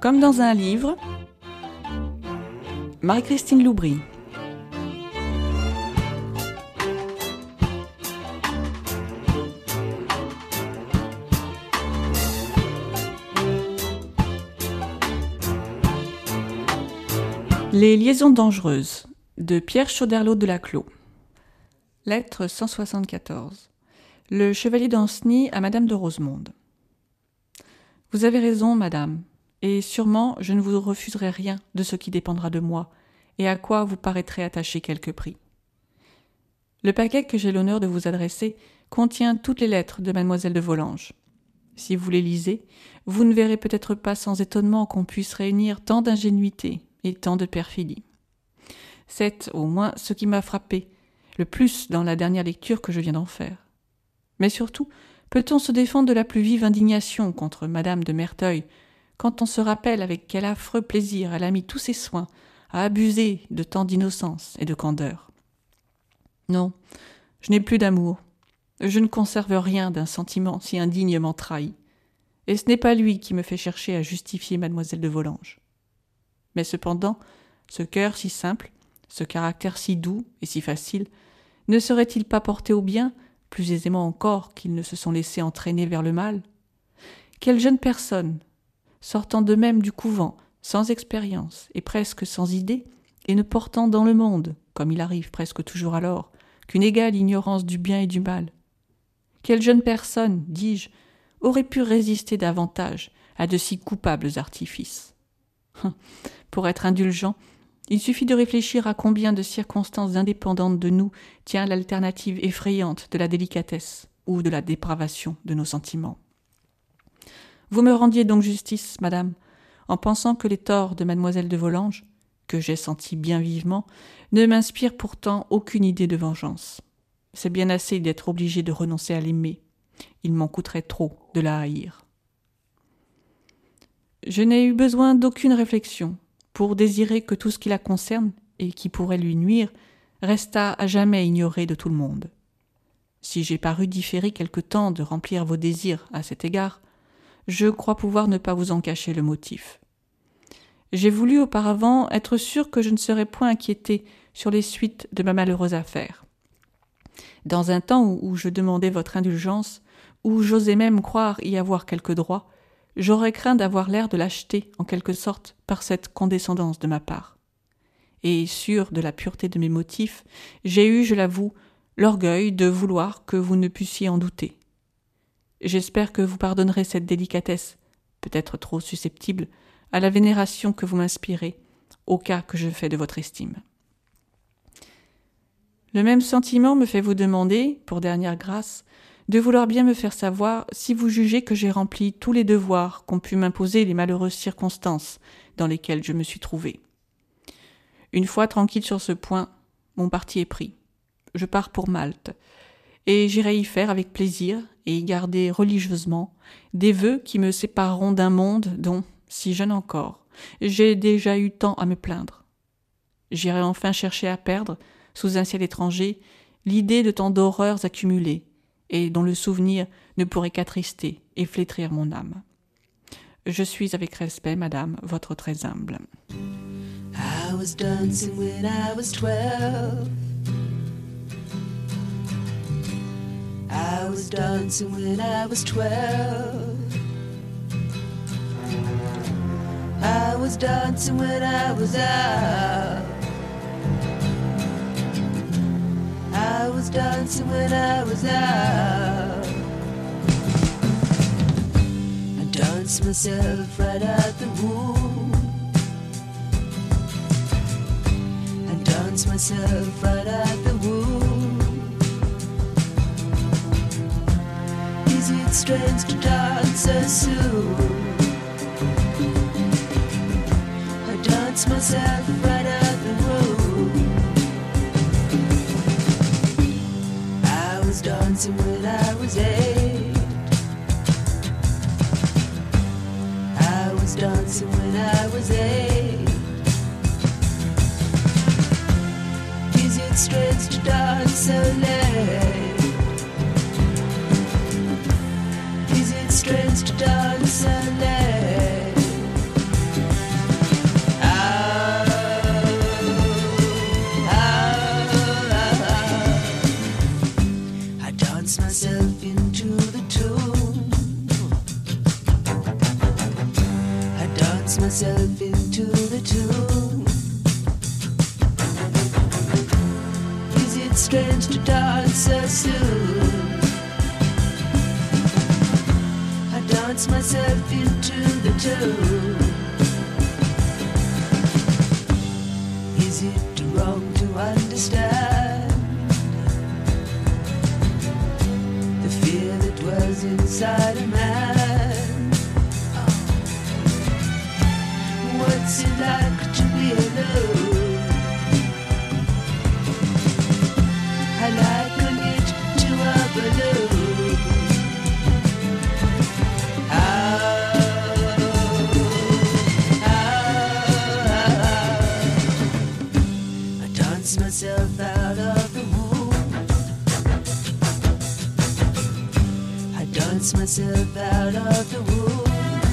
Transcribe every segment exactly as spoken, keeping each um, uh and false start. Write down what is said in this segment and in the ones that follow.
Comme dans un livre, Marie-Christine Loubry. Les liaisons dangereuses de Pierre Choderlos de Laclos. Lettre cent soixante-quatorze. Le chevalier d'Ancenis à Madame de Rosemonde. Vous avez raison, madame, et sûrement je ne vous refuserai rien de ce qui dépendra de moi, et à quoi vous paraîtrez attacher quelque prix. Le paquet que j'ai l'honneur de vous adresser contient toutes les lettres de mademoiselle de Volanges. Si vous les lisez, vous ne verrez peut-être pas sans étonnement qu'on puisse réunir tant d'ingénuité et tant de perfidie. C'est, au moins, ce qui m'a frappé le plus dans la dernière lecture que je viens d'en faire. Mais surtout, peut-on se défendre de la plus vive indignation contre madame de Merteuil, quand on se rappelle avec quel affreux plaisir elle a mis tous ses soins à abuser de tant d'innocence et de candeur. Non, je n'ai plus d'amour. Je ne conserve rien d'un sentiment si indignement trahi. Et ce n'est pas lui qui me fait chercher à justifier mademoiselle de Volanges. Mais cependant, ce cœur si simple, ce caractère si doux et si facile, ne serait-il pas porté au bien, plus aisément encore qu'ils ne se sont laissés entraîner vers le mal? Quelle jeune personne, sortant de même du couvent, sans expérience et presque sans idée, et ne portant dans le monde, comme il arrive presque toujours alors, qu'une égale ignorance du bien et du mal. Quelle jeune personne, dis-je, aurait pu résister davantage à de si coupables artifices? Pour être indulgent, il suffit de réfléchir à combien de circonstances indépendantes de nous tient l'alternative effrayante de la délicatesse ou de la dépravation de nos sentiments. Vous me rendiez donc justice, madame, en pensant que les torts de mademoiselle de Volanges, que j'ai sentis bien vivement, ne m'inspirent pourtant aucune idée de vengeance. C'est bien assez d'être obligé de renoncer à l'aimer. Il m'en coûterait trop de la haïr. Je n'ai eu besoin d'aucune réflexion pour désirer que tout ce qui la concerne et qui pourrait lui nuire restât à jamais ignoré de tout le monde. Si j'ai paru différer quelque temps de remplir vos désirs à cet égard, je crois pouvoir ne pas vous en cacher le motif. J'ai voulu auparavant être sûr que je ne serais point inquiété sur les suites de ma malheureuse affaire. Dans un temps où, où je demandais votre indulgence, où j'osais même croire y avoir quelque droit, j'aurais craint d'avoir l'air de lâcheté, en quelque sorte, par cette condescendance de ma part. Et sûr de la pureté de mes motifs, j'ai eu, je l'avoue, l'orgueil de vouloir que vous ne puissiez en douter. J'espère que vous pardonnerez cette délicatesse, peut-être trop susceptible, à la vénération que vous m'inspirez, au cas que je fais de votre estime. Le même sentiment me fait vous demander, pour dernière grâce, de vouloir bien me faire savoir si vous jugez que j'ai rempli tous les devoirs qu'ont pu m'imposer les malheureuses circonstances dans lesquelles je me suis trouvé. Une fois tranquille sur ce point, mon parti est pris. Je pars pour Malte, et j'irai y faire avec plaisir et y garder religieusement des vœux qui me sépareront d'un monde dont, si jeune encore, j'ai déjà eu tant à me plaindre. J'irai enfin chercher à perdre, sous un ciel étranger, l'idée de tant d'horreurs accumulées, et dont le souvenir ne pourrait qu'attrister et flétrir mon âme. Je suis avec respect, madame, votre très humble. I was dancing when I was twelve. I was dancing when I was twelve. I was dancing when I was out. I was dancing when I was out. I danced myself right out the womb. I danced myself right out the womb. Is it strange to dance so soon? I danced myself right out the womb. I was dancing when I was eight. I was dancing when I was eight. Is it strange to dance so late? Is it strange to dance so late? dance myself into the tune. I dance myself into the tune. Is it strange to dance so soon? I dance myself into the tune. Is it wrong to understand the fear that dwells inside a man? What's it like to be alone? I liken it to a balloon. Ah, ah, ah. I dance myself out of the womb. I dance myself out of the womb.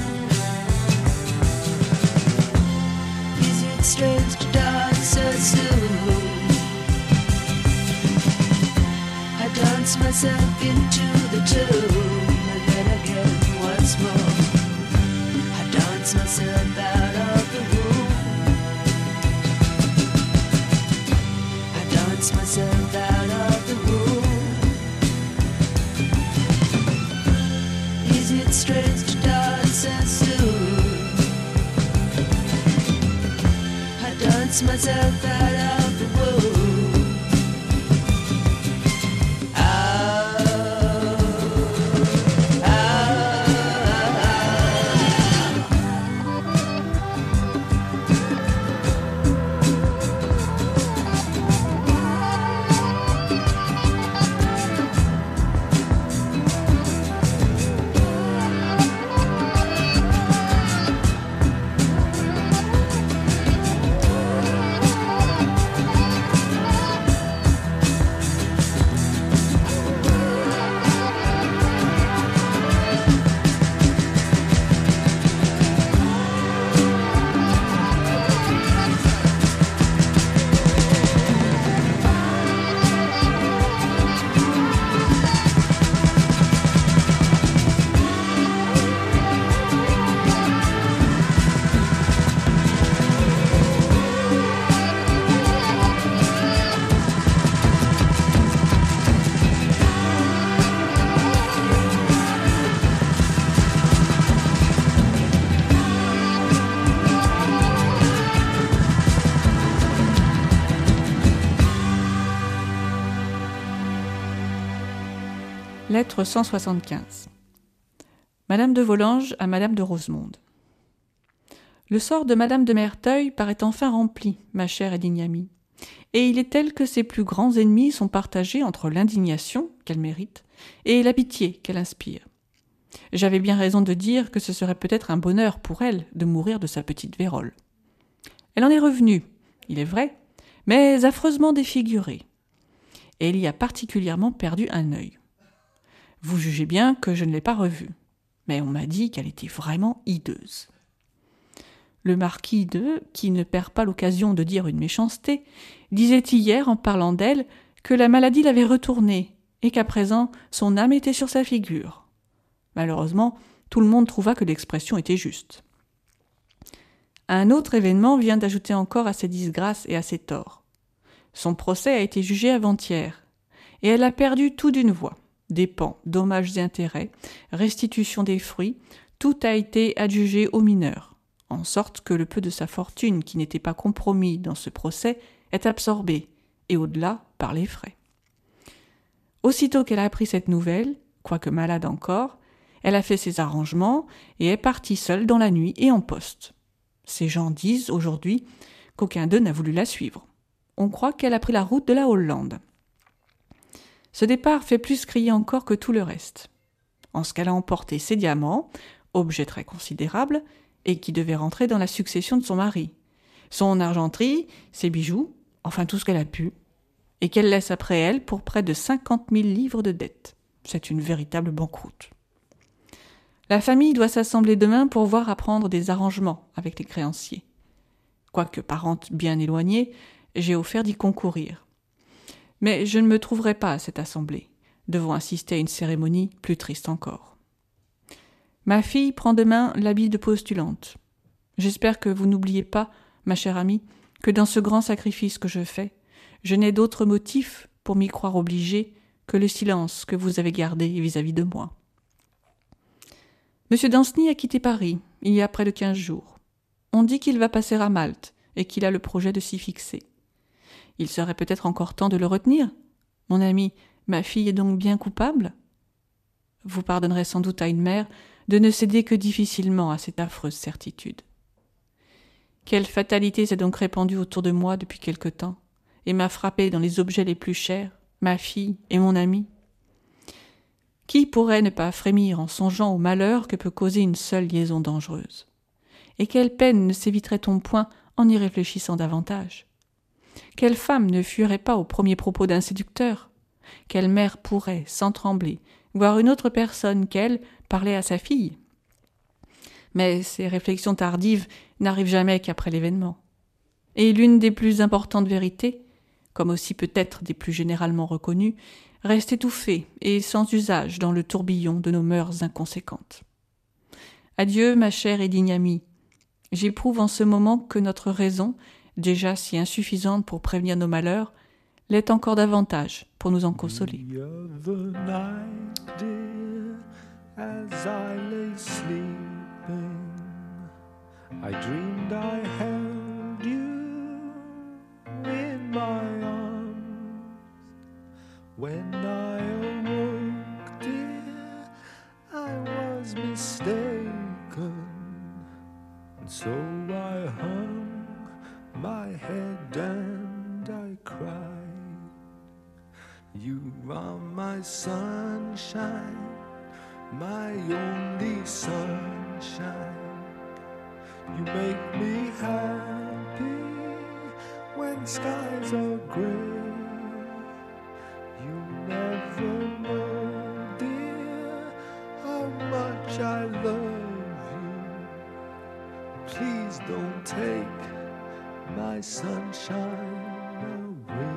Is it strange to dance so soon? I dance myself into the tune, and then again once more. I dance myself out of the womb. I dance myself out of the womb. Is it strange to dance so soon? I dance myself out of the womb. Lettre cent soixante-quinze. Madame de Volanges à Madame de Rosemonde. Le sort de Madame de Merteuil paraît enfin rempli, ma chère et digne amie, et il est tel que ses plus grands ennemis sont partagés entre l'indignation qu'elle mérite et la pitié qu'elle inspire. J'avais bien raison de dire que ce serait peut-être un bonheur pour elle de mourir de sa petite vérole. Elle en est revenue, il est vrai, mais affreusement défigurée, et elle y a particulièrement perdu un œil. Vous jugez bien que je ne l'ai pas revue, mais on m'a dit qu'elle était vraiment hideuse. Le marquis de, qui ne perd pas l'occasion de dire une méchanceté, disait hier, en parlant d'elle, que la maladie l'avait retournée, et qu'à présent son âme était sur sa figure. Malheureusement, tout le monde trouva que l'expression était juste. Un autre événement vient d'ajouter encore à ses disgrâces et à ses torts. Son procès a été jugé avant-hier, et elle a perdu tout d'une voix. Dépens, dommages et intérêts, restitution des fruits, tout a été adjugé aux mineurs, en sorte que le peu de sa fortune qui n'était pas compromis dans ce procès est absorbé, et au-delà par les frais. Aussitôt qu'elle a appris cette nouvelle, quoique malade encore, elle a fait ses arrangements et est partie seule dans la nuit et en poste. Ces gens disent aujourd'hui qu'aucun d'eux n'a voulu la suivre. On croit qu'elle a pris la route de la Hollande. Ce départ fait plus crier encore que tout le reste. En ce qu'elle a emporté ses diamants, objet très considérable, et qui devait rentrer dans la succession de son mari, son argenterie, ses bijoux, enfin tout ce qu'elle a pu, et qu'elle laisse après elle pour près de cinquante mille livres de dettes. C'est une véritable banqueroute. La famille doit s'assembler demain pour voir à prendre des arrangements avec les créanciers. Quoique parente bien éloignée, j'ai offert d'y concourir. Mais je ne me trouverai pas à cette assemblée. devant assister à une cérémonie plus triste encore. Ma fille prend demain l'habit de postulante. J'espère que vous n'oubliez pas, ma chère amie, que dans ce grand sacrifice que je fais, je n'ai d'autre motif pour m'y croire obligée que le silence que vous avez gardé vis-à-vis de moi. Monsieur Danceny a quitté Paris il y a près de quinze jours. On dit qu'il va passer à Malte et qu'il a le projet de s'y fixer. Il serait peut-être encore temps de le retenir. Mon ami, ma fille est donc bien coupable ? Vous pardonnerez sans doute à une mère de ne céder que difficilement à cette affreuse certitude. Quelle fatalité s'est donc répandue autour de moi depuis quelque temps et m'a frappé dans les objets les plus chers, ma fille et mon ami ? Qui pourrait ne pas frémir en songeant au malheur que peut causer une seule liaison dangereuse ? Et quelle peine ne s'éviterait-on point en y réfléchissant davantage ? Quelle femme ne fuirait pas aux premiers propos d'un séducteur ? Quelle mère pourrait, sans trembler, voir une autre personne qu'elle parler à sa fille ? Mais ces réflexions tardives n'arrivent jamais qu'après l'événement. Et l'une des plus importantes vérités, comme aussi peut-être des plus généralement reconnues, reste étouffée et sans usage dans le tourbillon de nos mœurs inconséquentes. Adieu, ma chère et digne amie. J'éprouve en ce moment que notre raison, déjà si insuffisante pour prévenir nos malheurs, l'est encore davantage pour nous en consoler. The other night, dear, as I lay sleeping, I dreamed I held you in my arms. When I awoke, dear, I was mistaken, and so I hung my head and I cried. You are my sunshine, my only sunshine. You make me happy when skies are gray. You never know, dear, how much I love you. Please don't take my sunshine away.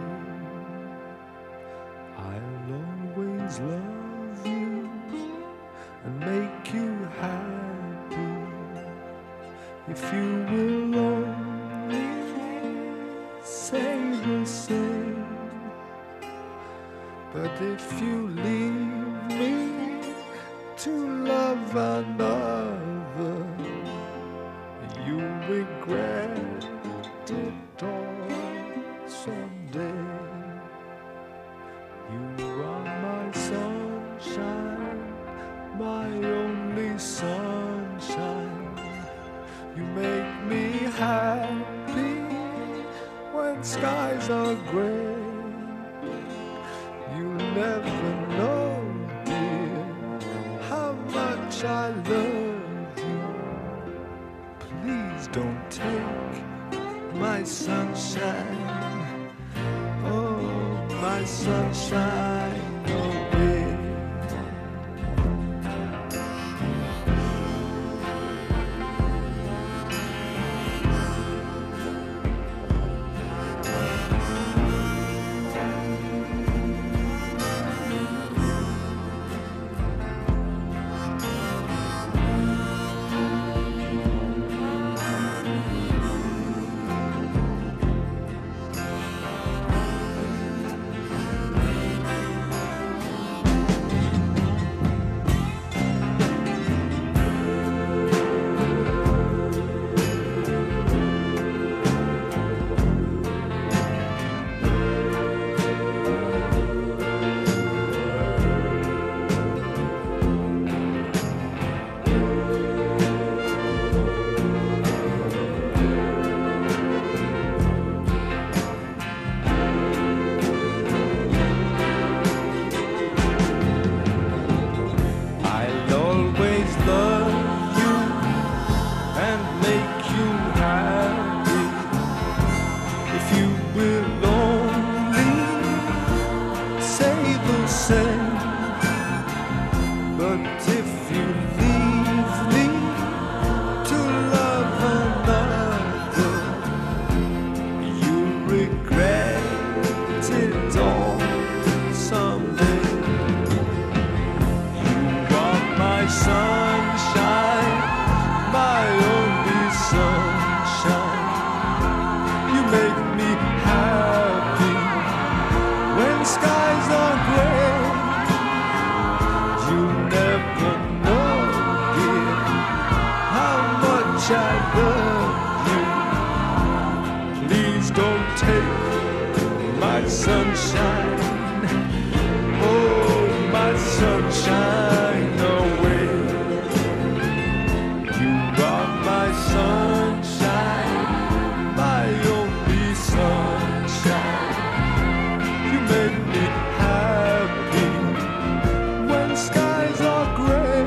I'll always love you and make you happy if you will only say the same. But if you leave me to love another, you regret it all someday. You are my sunshine, my only sunshine. You make me happy when skies are gray. You never know, dear, how much I love you. Please don't take my sunshine, oh, my sunshine away. sunshine, oh, my sunshine away. You are my sunshine, my only sunshine. You make me happy when skies are gray.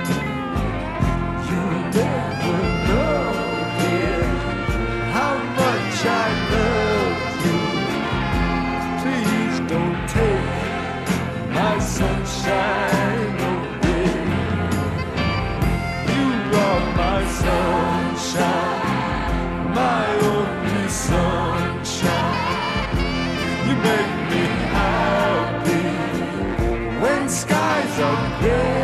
You never know, dear, how much I love you. Please don't take my sunshine away. You are my sunshine, my only sunshine. You make me happy when skies are gray.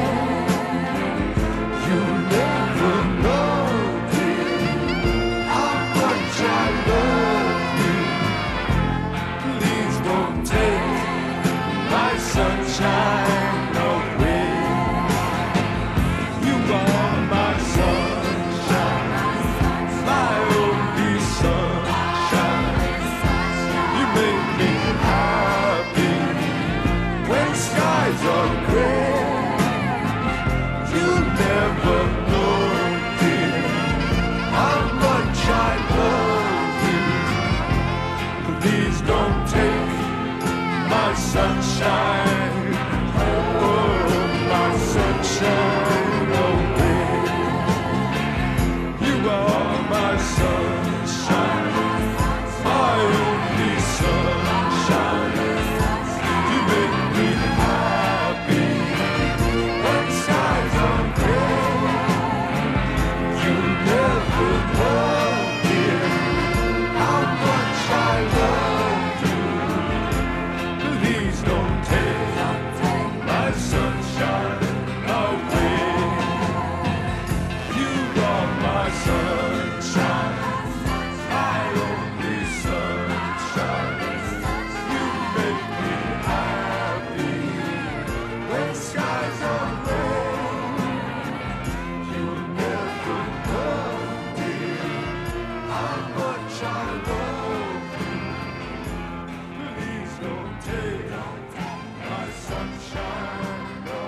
You never know, dear, how much I love you. Please don't take my sunshine away. You are my sunshine, my only sunshine. You make me happy when skies are gray. You'll never know, dear, how much I love you. Please don't take my sunshine, oh, my sunshine away. You are my sunshine, my only sunshine. You make me happy when skies are gray. You never know, dear, how much I love you. Please don't take my sunshine away. You are my sunshine, my only sunshine. You make me happy when skies are gray. You'll never know, dear, how much I love you. Please don't take my sunshine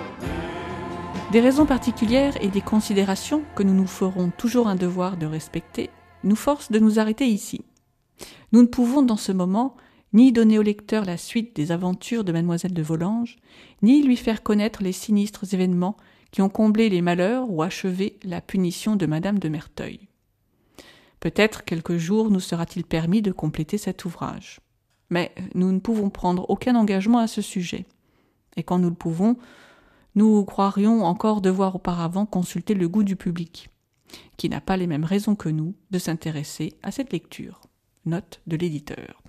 away. Des raisons particulières et des considérations que nous nous ferons toujours un devoir de respecter nous forcent de nous arrêter ici. Nous ne pouvons dans ce moment ni donner au lecteur la suite des aventures de Mademoiselle de Volanges, ni lui faire connaître les sinistres événements qui ont comblé les malheurs ou achevé la punition de Madame de Merteuil. Peut-être quelques jours nous sera-t-il permis de compléter cet ouvrage. Mais nous ne pouvons prendre aucun engagement à ce sujet. Et quand nous le pouvons, nous croirions encore devoir auparavant consulter le goût du public, qui n'a pas les mêmes raisons que nous de s'intéresser à cette lecture. Note de l'éditeur.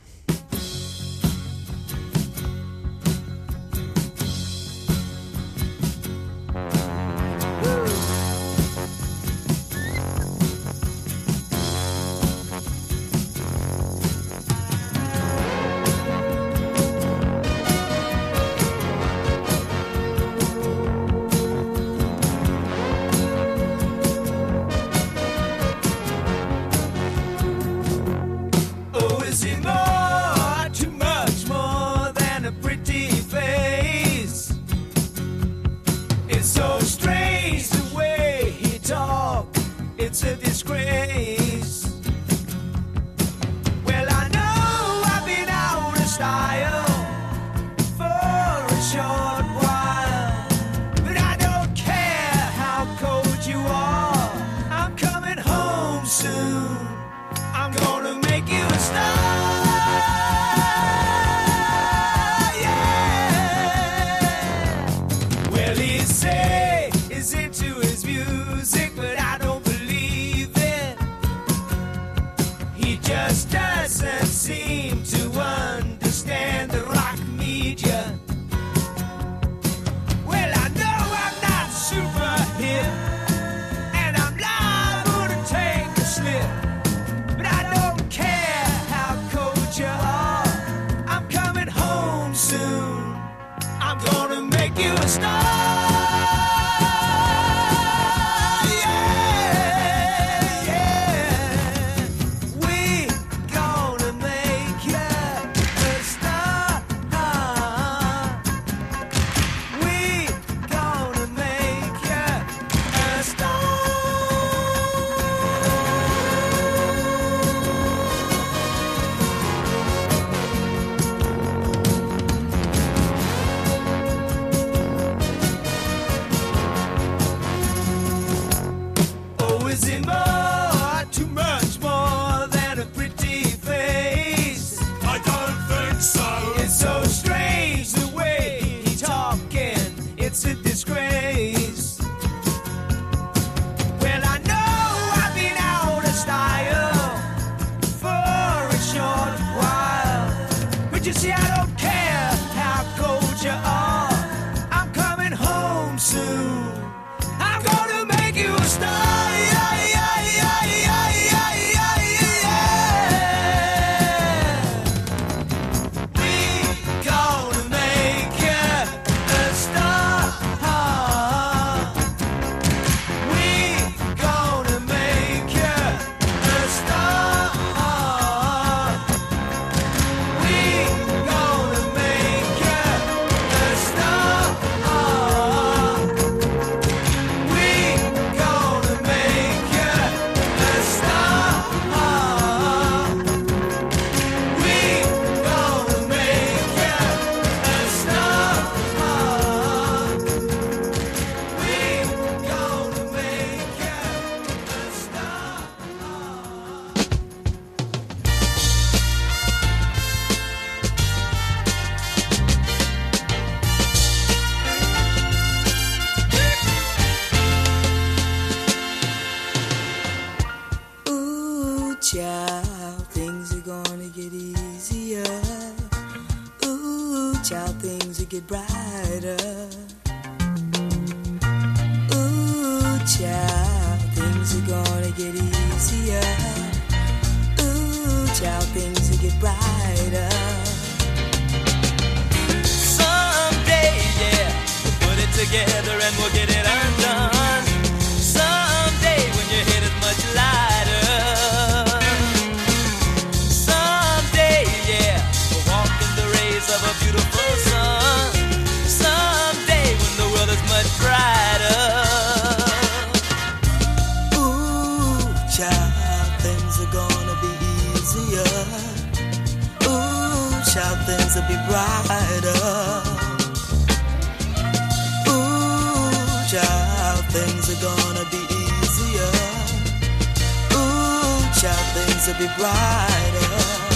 Oh, is it more, too much more than a pretty face? It's so strange the way he talks, it's a disgrace. Well, I know I've been out of style for a short while, but I don't care how cold you are, I'm coming home soon. I'm gonna make you a star, yeah. Well, he say he's into his music, but I don't believe it. He just doesn't seem to understand the rock media. Well, I know I'm not super hip, and I'm liable to take a slip. But I don't care how cold you are, I'm coming home soon. I'm gonna make you a star, yeah, yeah. We gonna make you a star. brighter. Ooh, child, things are gonna get easier. Ooh, child, things will get brighter. Someday, yeah, we'll put it together and we'll get it undone. Someday, when your head is much lighter. Someday, yeah, we'll walk in the rays of a beautiful sun. Someday, when the world is much brighter. Ooh, child, things are gonna be easier. Ooh, child, things will be brighter. Ooh, child, things are gonna be easier. Ooh, child, things will be brighter.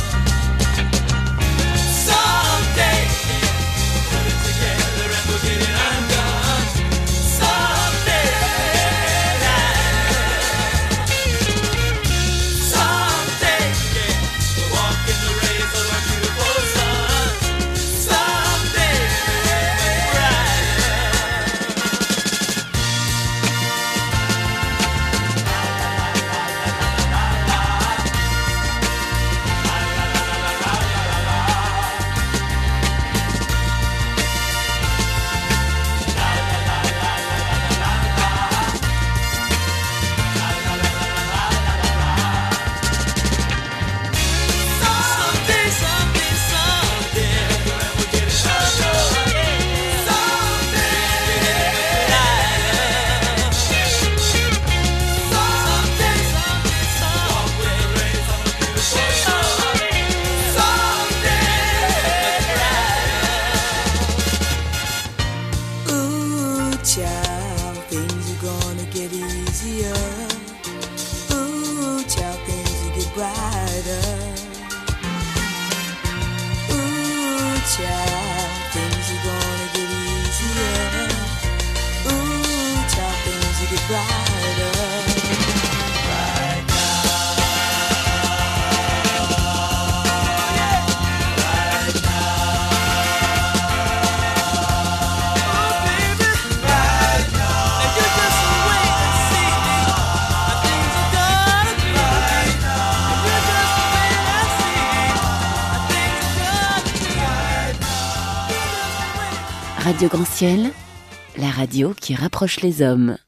Someday, we'll put it together and we'll get it undone. Someday, someday, yeah, we'll walk in the rays of a beautiful sun. Someday, much brighter. Someday, someday, someday, we'll get it undone. Someday, someday, someday, someday, rays of a beautiful sun. Someday, ooh, child, things are gonna get easier. Ooh, child, things will get brighter. Ooh, child, things are gonna get easier. Ooh, child, things will get brighter. Right now, yeah. Right now, oh baby, right now. And you just wait and see how things are gonna be. Right now, and you just wait and see how things are gonna be. Right now, you just wait. Radio Grand Ciel, la radio qui rapproche les hommes.